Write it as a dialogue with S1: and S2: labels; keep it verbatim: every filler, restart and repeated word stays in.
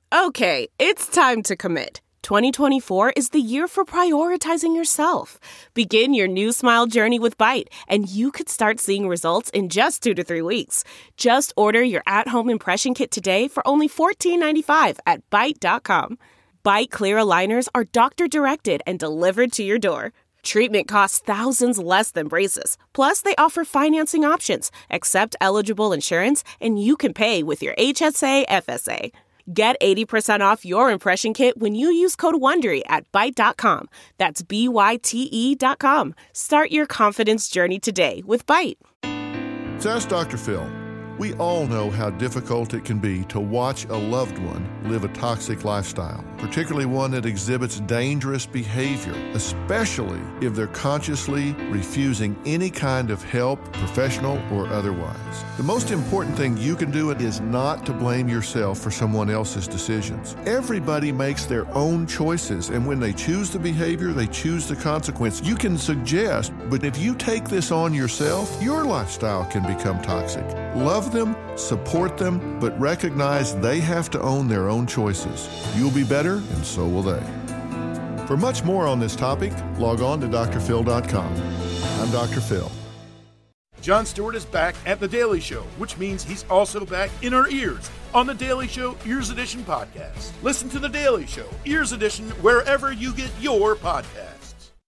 S1: Okay, it's time to commit. twenty twenty-four is the year for prioritizing yourself. Begin your new smile journey with Byte, and you could start seeing results in just two to three weeks. Just order your at-home impression kit today for only fourteen ninety-five at byte dot com. Byte Clear aligners are doctor-directed and delivered to your door. Treatment costs thousands less than braces. Plus, they offer financing options, accept eligible insurance, and you can pay with your H S A F S A. Get eighty percent off your impression kit when you use code WONDERY at byte dot com. That's B Y T E dot com. Start your confidence journey today with Byte.
S2: So ask Doctor Phil. We all know how difficult it can be to watch a loved one live a toxic lifestyle, particularly one that exhibits dangerous behavior, especially if they're consciously refusing any kind of help, professional or otherwise. The most important thing you can do is not to blame yourself for someone else's decisions. Everybody makes their own choices, and when they choose the behavior, they choose the consequence. You can suggest, but if you take this on yourself, your lifestyle can become toxic. Love them, support them, but recognize they have to own their own choices. You'll be better, and so will they. For much more on this topic, log on to D R phil dot com. I'm Doctor Phil.
S3: Jon Stewart is back at The Daily Show, which means he's also back in our ears on The Daily Show Ears Edition podcast. Listen to The Daily Show Ears Edition wherever you get your podcast.